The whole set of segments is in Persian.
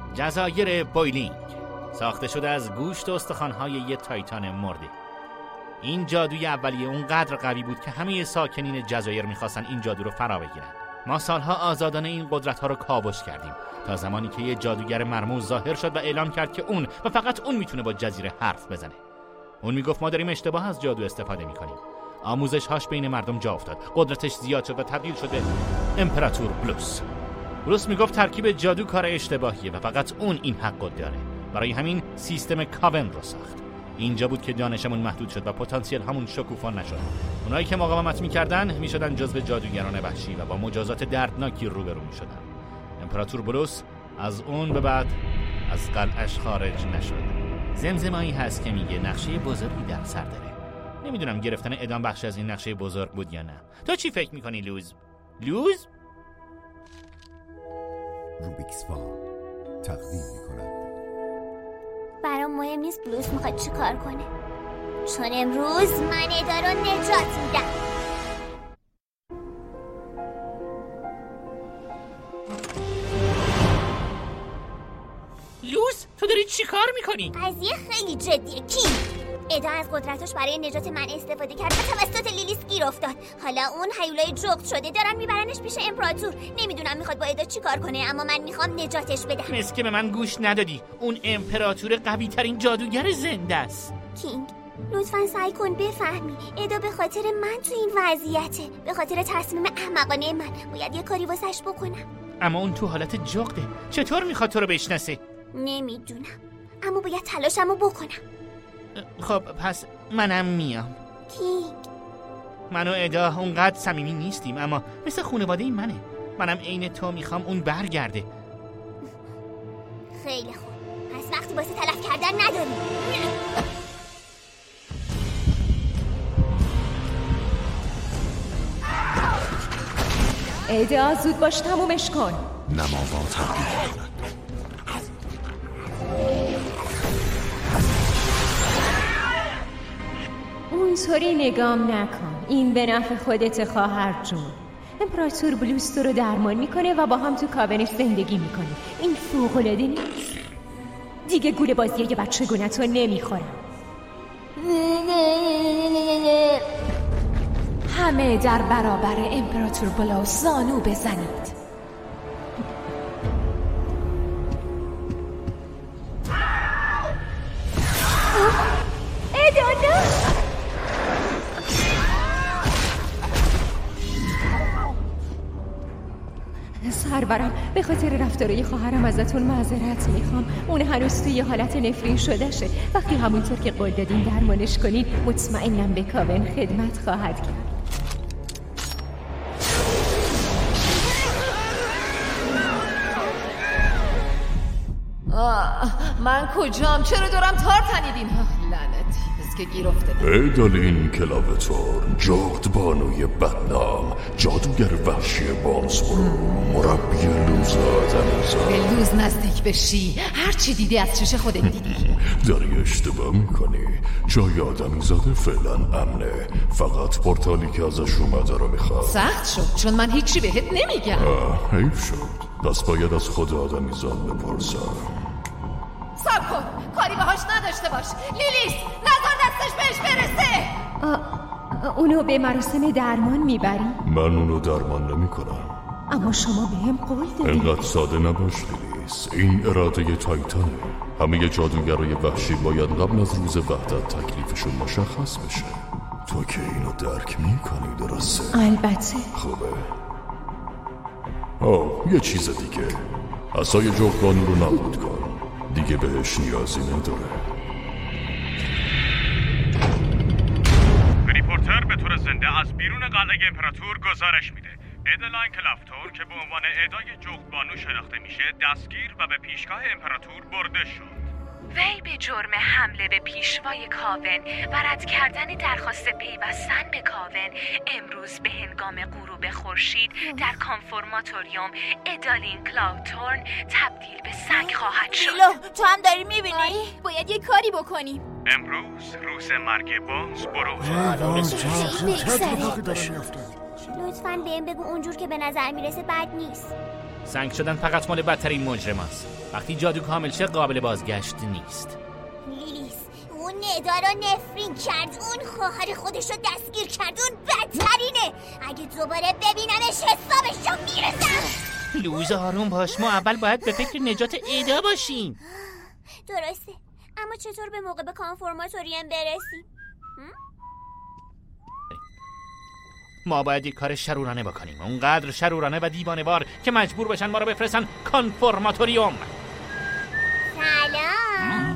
جزایر بویلینگ ساخته شده از گوشت و استخوان‌های یه تایتان مرده. این جادوی اولیه اونقدر قوی بود که همه ساکنین جزایر می‌خواستن این جادو رو فرا بگیرن. ما سالها آزادانه این قدرت‌ها رو کاوش کردیم تا زمانی که یه جادوگر مرموز ظاهر شد و اعلام کرد که اون و فقط اون میتونه با جزیره حرف بزنه. اون میگفت ما داریم اشتباه از جادو استفاده می‌کنیم. آموزش‌هاش بین مردم جا افتاد. قدرتش زیاد شد و تبدیل شد به امپراتور بلوس. بلوس میگفت ترکیب جادو کار اشتباهیه و فقط اون این حقو داره. برای همین سیستم کاون رو ساخت. اینجا بود که دانشمون محدود شد و پتانسیل همون شکوفا نشد. اونایی که مقاومت می‌کردن میشدن جزو جادوگران وحشی و با مجازات دردناکی روبرو میشدن. امپراتور بلوس از اون به بعد از قلعه‌اش خارج نشد. زمزمه‌ای هست که میگه نقشه بزرگی در سر داره. نمیدونم گرفتن اعدام بخش از این نقشه بزرگ بود یا نه. تو چی فکر می‌کنی لوز؟ لوز؟ روبیکس فال تقدیم می‌کند. برام مهم نیست بلوس میخواد چی کار کنه، چون امروز من ادا رو نجات میدم. لوز تو داری چی کار میکنی؟ قضیه خیلی جدیه. کی؟ ادا از قدرتش برای نجات من استفاده کرد و توسط لیلیس گیر افتاد. حالا اون هیولای جغد شده، دارن میبرنش پیش امپراتور. نمیدونم میخواد با ادا چی کار کنه، اما من میخوام نجاتش بدم. مثل که به من گوش ندادی. اون امپراتور قوی ترین جادوگر زنده است. کینگ لطفاً سعی کن بفهمی ادا به خاطر من تو این وضعیته، به خاطر تصمیم احمقانه من باید یه کاری واسش بکنم. اما اون تو حالت جغده. چطور میخواد تو رو بشناسه؟ نمیدونم، اما باید تلاشمو بکنم. خب پس منم میام. کینگ من و ادا اونقدر صمیمی نیستیم، اما مثل خانواده منه. منم عین تو میخوام اون برگرده. خیلی خوب، پس وقتی واسه تلف کردن نداریم. ادا زود باش تمومش کن. نماوا تبدیل کند. اونطوری نگام نکن، این به نفع خودت خواهر جون. امپراتور بلوس تو رو درمان میکنه و با هم تو کاونش زندگی میکنه. این فوق‌العاده نیست؟ دیگه گول بازی یه بچگونت رو نمیخورم. همه در برابر امپراتور بلوس زانو بزنید. سرورم، به خاطر رفتارای خواهرم ازتون معذرت میخوام. اون هنوز توی حالت نفرین شده شه. وقتی همونطور که قول دادین درمانش کنین، مطمئنم به کاون خدمت خواهد کرد. من کجام؟ چرا دارم تار تنیدین؟ لعنتی بس که گیر افتاده. ایدالین کلاوتور، جغد بانوی بدنام، جادوگر وحشی بانسبرو، مربی لوز آدمیزاد. به لوز نزدیک بشی، هر چی دیدی از چش خودت دیدی. داری اشتباه میکنی. جای آدمیزاده فعلا امنه. فقط پورتالی که ازش اومده رو میخواد. سخت شد چون من هیچی بهت نمیگم. حیف شد. پس باید از خود آدمیزاد بپرسم. صبر کن، کاری باهاش نداشته باش. لیلیس، نظر دستش بهش برسه. اونو به مراسم درمان میبری؟ من اونو درمان نمی کنم. اما شما بهم قول دادید. انقدر ساده نباش لیلیس. این اراده تایتانه. همه جادوگرای وحشی باید قبل از روز وحدت تکلیفشون مشخص بشه. تو که اینو درک میکنی درسته؟ البته. خوبه. یه چیز دیگه. عصای جغدبانو رو نابود کن. دیگه بهش نیازی نداره. ریپورتر به طور زنده از بیرون قلعه امپراتور گزارش میده. ایدالین کلاوتور که به عنوان ادای جغدبانو شناخته میشه دستگیر و به پیشگاه امپراتور برده شد. وی به جرم حمله به پیشوای کاون و رد کردن درخواست پیوستن به کاون امروز به هنگام غروب خورشید در کانفورماتوریوم ایدالین کلاوتورن تبدیل به سگ خواهد شد. تو هم داری میبینی؟ باید یه کاری بکنیم. امروز روز مرگ بانس برو. لطفاً بهم بگو اونجور که به نظر میرسه بد نیست. سنگ شدن فقط مال بدترین مجرم است. وقتی جادو کامل شه قابل بازگشت نیست. لیلیس اون ندا رو نفرین کرد، اون خواهر خودش رو دستگیر کرد، اون بدترینه. اگه دوباره ببینمش حسابش رو میرسم. لوز آروم باش، ما اول باید به فکر نجات ادا باشیم. درسته، اما چطور به موقع به کانفورماتوریم برسیم؟ ما باید یک کار شرورانه بکنیم، اونقدر شرورانه و دیوانه‌وار که مجبور بشن ما رو بفرستن کانفورماتوریوم. سلام.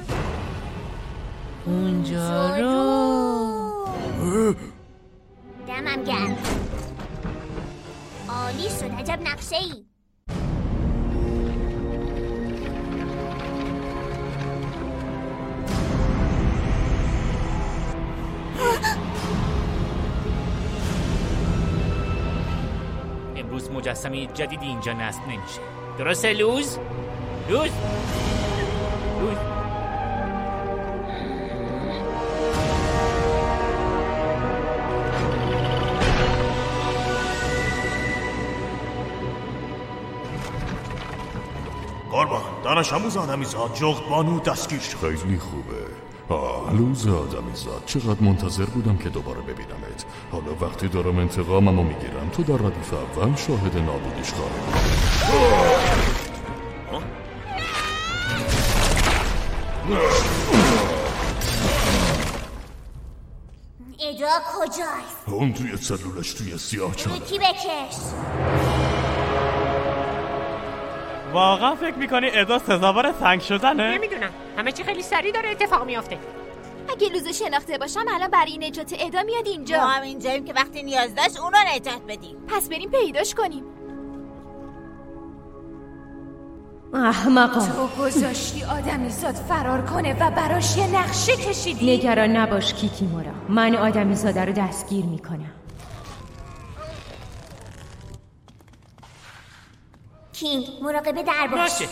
اونجا رو دمم گرم. عالی شد، عجب نقشه ای. امروز مجسمه جدیدی اینجا نصب نمیشه. درسته لوز؟ لوز؟ لوز؟ قربان دانش آموز آدمیزاد جغد بانو دستگیر شد. خیلی خوبه. لوز آدمیزاد، چقدر منتظر بودم که دوباره ببینمت. حالا وقتی دارم انتقاممو میگیرم تو در ردیف اول شاهد نابودیش خواهی. ادا کجاست؟ اون توی سلولش توی سیاه چاله. یکی بکش. واقعا فکر میکنی ادا سزاوار سنگ شدنه؟ نمیدونم، همه چی خیلی سریع داره اتفاق میافته. اگه لوزو شناخته باشم الان برای نجات ادا میاد اینجا. ما هم اینجاییم که وقتی نیاز داشت اون رو نجات بدیم. پس بریم پیداش کنیم. احمقا، تو گذاشتی آدمیزاد فرار کنه و براش یه نقشه کشیدی. نگران نباش کیکیمورا، من آدمیزاده رو دستگیر میکنم. کینگ مراقب در باش. باشه.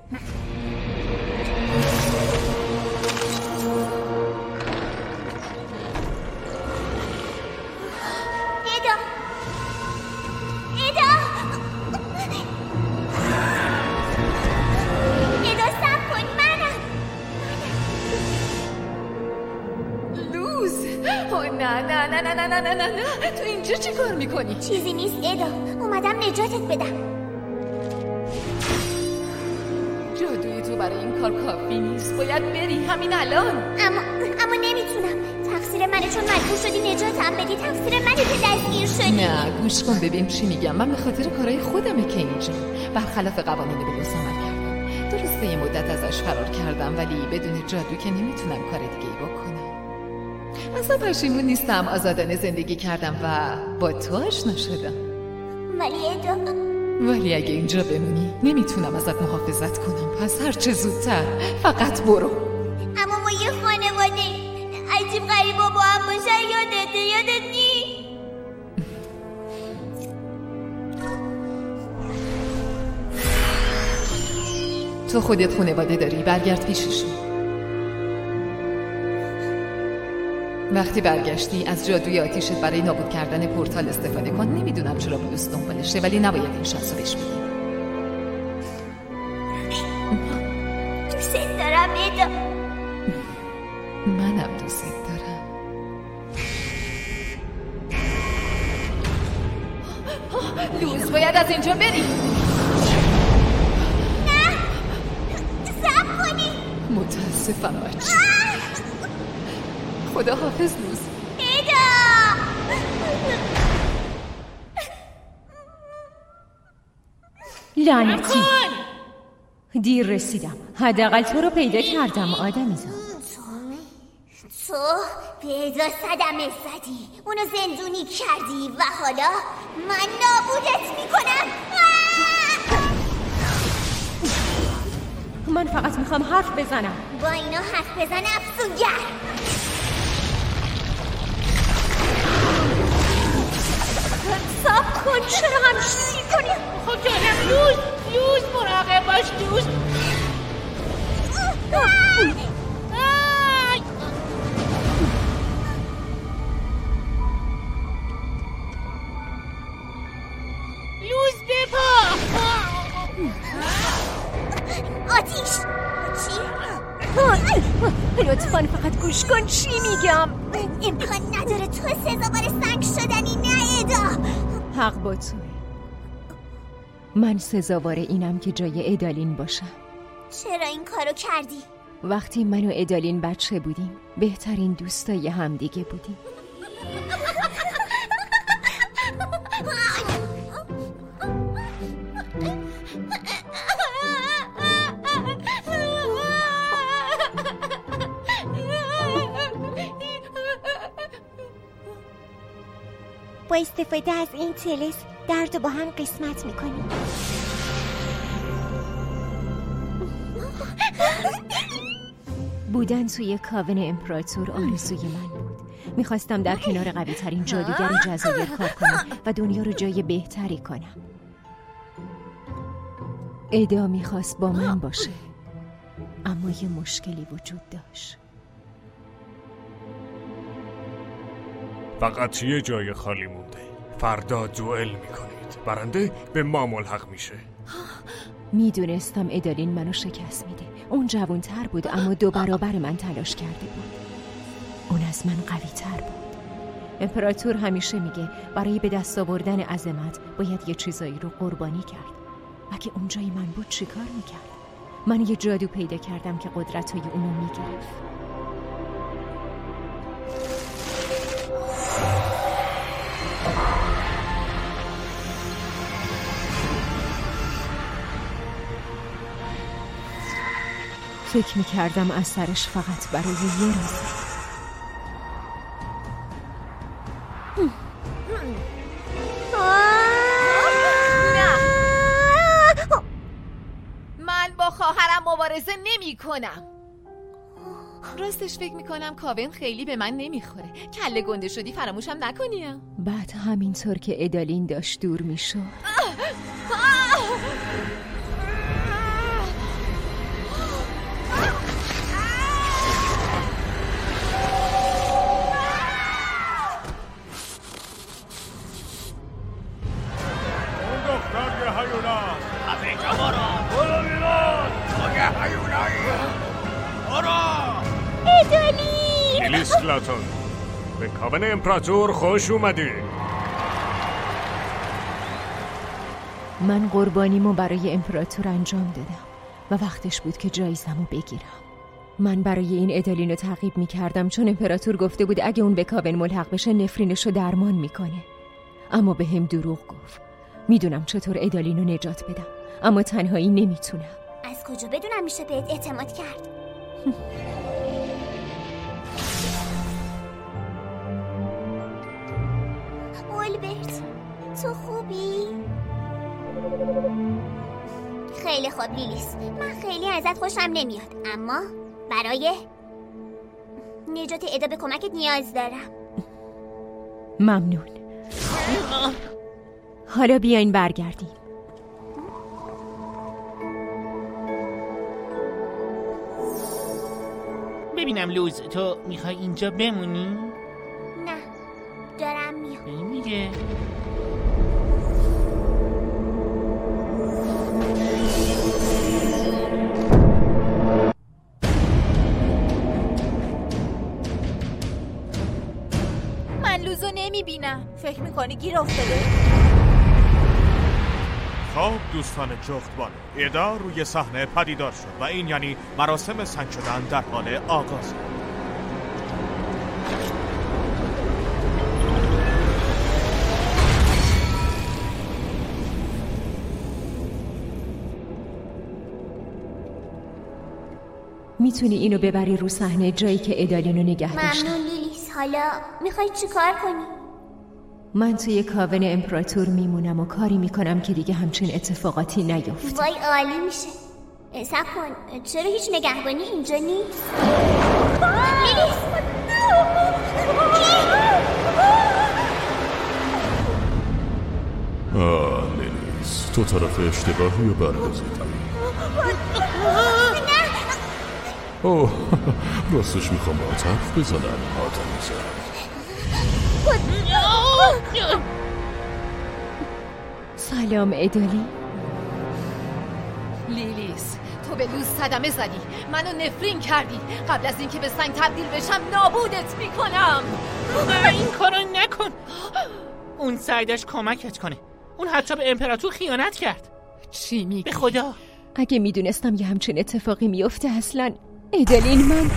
ادا ادا ادا سب کن، منم. لوز نه نه نه نه نه نه نه نه، تو اینجا چی کار میکنی؟ چیزی نیست ادا، اومدم نجاتت بدم. جادوی تو برای این کار کافی نیست، باید بری همین الان. اما نمیتونم. تقصیر منه چون مجبور شدی نجاتم بدی. تقصیر منه که دستگیر شدی. نه گوش کن ببین چی میگم. من به خاطر کارهای خودمه که اینجا برخلاف قوانین بلوز عمل کردم. درسته یه مدت ازش فرار کردم ولی بدون جادو که نمیتونم کار دیگه بکنم. اصلا پشیمون نیستم آزادانه زندگی کردم و با تو آشنا شدم. ولی اگه اینجا بمونی نمیتونم ازت محافظت کنم. پس هر چه زودتر فقط برو. اما ما یه خانواده عجیب غریبا با هم باشن. یادت نی؟ تو خودت خانواده داری، برگرد پیششون. وقتی برگشتی از جادوی آتیشت برای نابود کردن پورتال استفاده کن. نمیدونم چرا بلوز دنبالشه ولی نباید این شانس رو بهش بدی. دوست دارم ادا. منم دوست دارم. لوز باید از اینجا بری. نه صبر کنی. متاسفم بچه. خدا حافظ لوز. لعنتی، دیر رسیدم. حداقل تو رو پیدا کردم آدمیزاد. تو به ادا صدمه زدی، اونو زندونی کردی و حالا من نابودت میکنم. من فقط میخوام حرف بزنم. با اینا حرف بزن افسونگر. صاف کن، چرا همچین میکنی؟ خب جانم لوز مراقب باش لوز. لوز بپا. آتیش. چی؟ لطفاً فقط گوش کن چی میگم. امکان نداره تو سزاوار سنگ شدنی. نه ادا، حق با توه. من سزاوار اینم که جای ادالین باشم. چرا این کارو کردی؟ وقتی من و ادالین بچه بودیم بهترین دوستای همدیگه بودیم. با استفاده از این طلسم درد رو با هم قسمت میکنیم. بودن توی کاون امپراتور آرزوی من بود. میخواستم در کنار قوی ترین جادوگر جزایر کار کنم و دنیا رو جای بهتری کنم. ادا میخواست با من باشه، اما یه مشکلی وجود داشت. فقط یه جای خالی مونده. فردا دوئل میکنید. برنده به ما ملحق میشه. میدونستم ادالین منو شکست میده. اون جوان‌تر بود اما 2 برابر من تلاش کرده بود. اون از من قوی تر بود. امپراتور همیشه میگه برای به دست آوردن عظمت باید یه چیزایی رو قربانی کرد. اگه اون جای من بود چی کار میکرد؟ من یه جادو پیدا کردم که قدرتای اونو میگرفت. فکر میکردم از سرش فقط برای یه روز. نه، من با خواهرم مبارزه نمی کنم. راستش فکر میکنم کاون خیلی به من نمیخوره. کله گنده شدی فراموشم نکنیم. بعد همینطور که ادالین داشت دور میشد لیلیس کلاتون، به کاون امپراتور خوش اومدی. من قربانیمو برای امپراتور انجام دادم و وقتش بود که جایزمو بگیرم. من برای این ادالین رو تعقیب میکردم چون امپراتور گفته بود اگه اون به کاون ملحق بشه نفرینشو درمان میکنه. اما به هم دروغ گفت. میدونم چطور ادالین رو نجات بدم اما تنهایی نمیتونم. از کجا بدونم میشه بهت اعتماد کرد؟ اولبرت، تو خوبی؟ خیلی خوب لیلیس، من خیلی ازت خوشم نمیاد اما برای نجات ادا به کمکت نیاز دارم. ممنون. حالا بیاین برگردیم. ببینم لوز، تو میخوای اینجا بمونی؟ نه، دارم میام. این دیگه من لوزو نمیبینم. فکر میکنی گیر افتاده؟ خب دوستان جغدبانو، ادا روی صحنه پدیدار شد و این یعنی مراسم سنگ شدن در حال آغاز. میتونی اینو ببری رو صحنه جایی که ادالینو نگه داشتم. ممنون لیلیس. حالا میخوای چی کار کنی؟ من توی کاون امپراتور میمونم و کاری میکنم که دیگه همچین اتفاقاتی نیفت. وای عالی میشه. صبر کن، چرا هیچ نگهبانی اینجا نیست؟ لیلیس! لیلیس، تو طرف اشتباهی رو برگزیدی. اوه، راستش میخوام باهات حرف بزنم. سلام ادالی. لیلیس، تو به لوز صدمه زدی، منو نفرین کردی. قبل از اینکه به سنگ تبدیل بشم نابودت میکنم. این کارو نکن. اون سعی داشت کمکت کنه. اون حتی به امپراتور خیانت کرد. چی میگی؟ به خدا اگه میدونستم یه همچین اتفاقی میفته اصلا ادالین من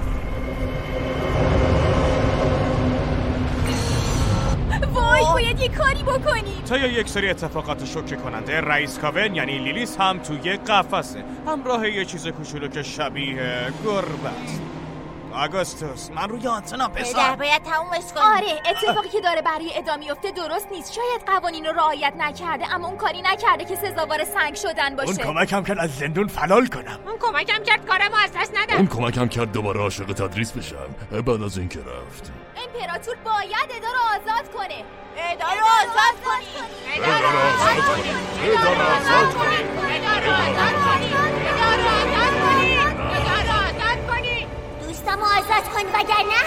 وای باید یه کاری بکنی. تا یک سری اتفاقات شوکه کننده رئیس کاون یعنی لیلیس هم توی قفسه، همراه یه چیز کوچولو که شبیه گربه است. آگوستوس من روی آنتنا پسر باید تمومش کنی. آره اتفاقی که داره برای ادا میفته درست نیست. شاید قوانین رو رعایت نکرده، اما اون کاری نکرده که سزاوار سنگ شدن باشه. اون کمکم کرد از زندون فلال کنم. اون کمکم کرد کارمو از دست ندم. اون کمکم کرد دوباره عاشق تدریس بشم بعد از اینکه رفت. امپراتور باید ادا رو آزاد کنه. ادا رو آزاد کنی. ادا رو آزاد کنی. ادا رو آزاد کنی. ادا رو آزاد کنی. ادا رو آزاد کنی. ادا رو آزاد کنی. دوستامو آزاد کن وگرنه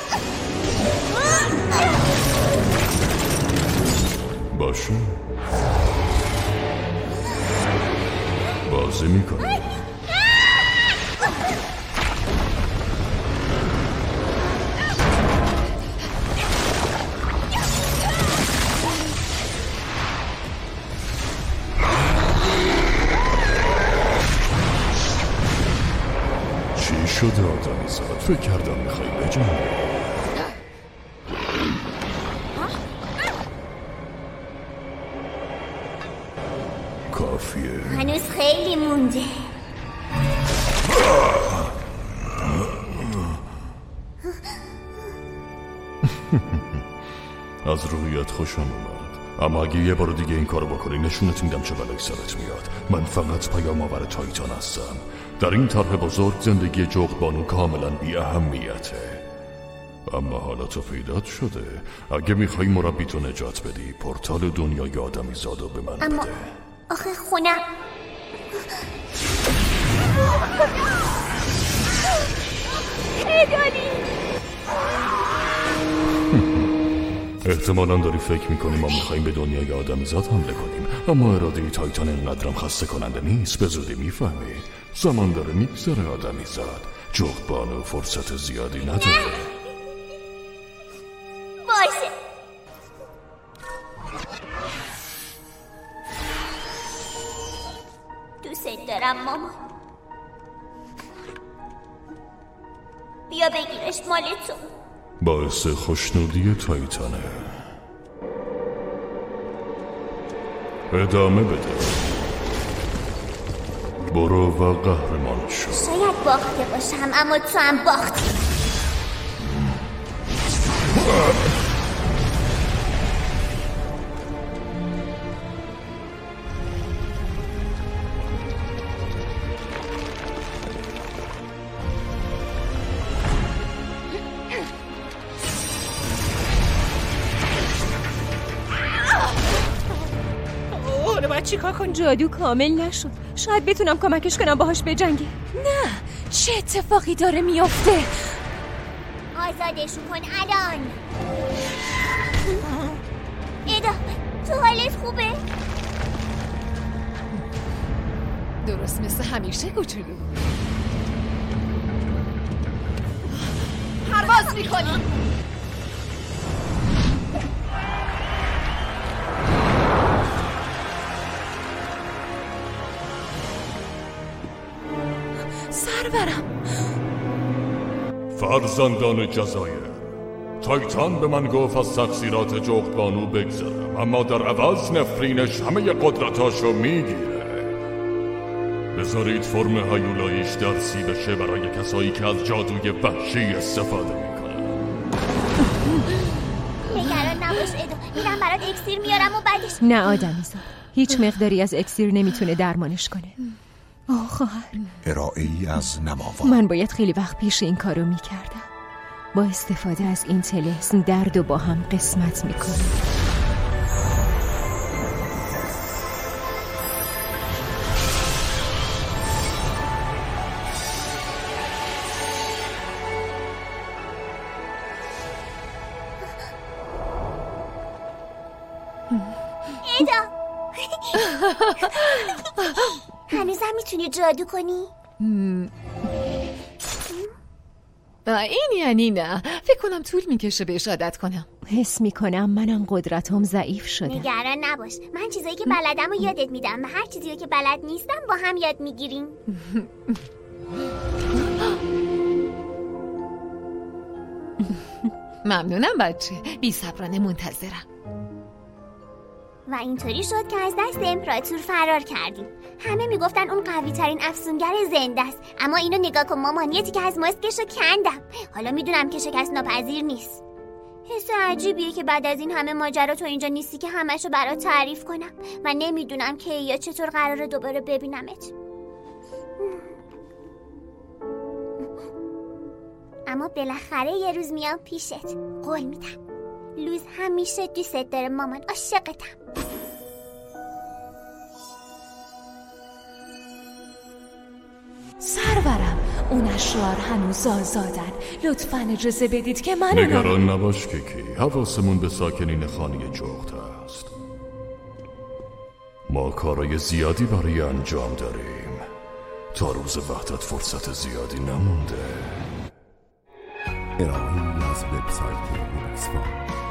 باشه بازی میکنم. چی شده آدمی زاد؟ فکر کردم میخوای بجنگی. کافیه. هنوز خیلی مونده. از روحیت خوشم اومد، اما اگه یه بار دیگه این کارو بکنی نشونت میدم چه بلایی سرت میاد. من فقط پیام آور تایتان هستم. در این طرح بزرگ زندگی جغد بانو کاملا بی اهمیته. اما حالا تو پیدات شده. اگه میخوای مربی تو نجات بدی پورتال دنیای آدمی زادو به من اما بده. آخه خونم احتمالاً داری فکر میکنی ما میخواییم به دنیای آدمی زاد حمله کنیم، اما اراده تایتان اینقدرم خسته کننده نیست. به زودی میفهمی. زمان داره میگذره آدمی زاد. جغد بانو فرصت زیادی نداره. باشه. دوست دارم مامان. بیا بگیرش مال تو. باعث خوشنودی تایتانه. ادامه بده. برو و قهرمان شو. شاید باخته باشم اما تو هم باختی. چیکار کن؟ جادو کامل نشد. شاید بتونم کمکش کنم باهاش بجنگه. نه، چه اتفاقی داره میافته؟ آزادشون کن الان. ادا تو حالت خوبه؟ درست مثل همیشه کوچولو. پرواز میکنیم. سرورم. فرزندان جزایر، تایتان به من گفت از تقصیرات جغد بانو بگذرم، اما در عوض نفرینش همه قدرتاشو میگیره. بذارید فرم هیولاییش درسی بشه برای کسایی که از جادوی وحشی استفاده میکنن. نگران نباش ادو، میرم برات اکسیر میارم و بعدش. نه آدمیزاد، هیچ مقداری از اکسیر نمیتونه درمانش کنه. آه خواهر، ارائه‌ای از نماوا. من باید خیلی وقت پیش این کارو میکردم. با استفاده از این طلسم درد و با هم قسمت میکنم. هنوزم میتونی جادو کنی؟ این یعنی نه. فکر کنم طول میکشه بهش عادت کنم. حس میکنم منم قدرتم ضعیف شده. نگران نباش، من چیزایی که بلدم رو یادت میدم و هر چیزی که بلد نیستم با هم یاد میگیریم. ممنونم بچه، بی صبرانه منتظرم. و اینطوری شد که از دست امپراتور فرار کردیم. همه میگفتن اون قوی ترین افسونگر زنده است، اما اینو نگاه کن مامان، یه تیکه از ماسکشو کندم. حالا میدونم که شکست ناپذیر نیست. حس عجیبیه که بعد از این همه ماجرا تو اینجا نیستی که همشو برات تعریف کنم و نمیدونم که یا چطور قراره دوباره ببینمت. اما بالاخره یه روز میام پیشت، قول میدم. لوز همیشه دوست داره مامان، عاشقتم. سرورم، اون اشرار هنوز آزادن. لطفاً اجازه بدید که من نگران نباش کیکی، حواسمون به ساکنین خانه جغد هست. ما کارای زیادی برای انجام داریم. تا روز وحدت فرصت زیادی نمونده. ارائه‌ای از وبسایت لیلیکس فام.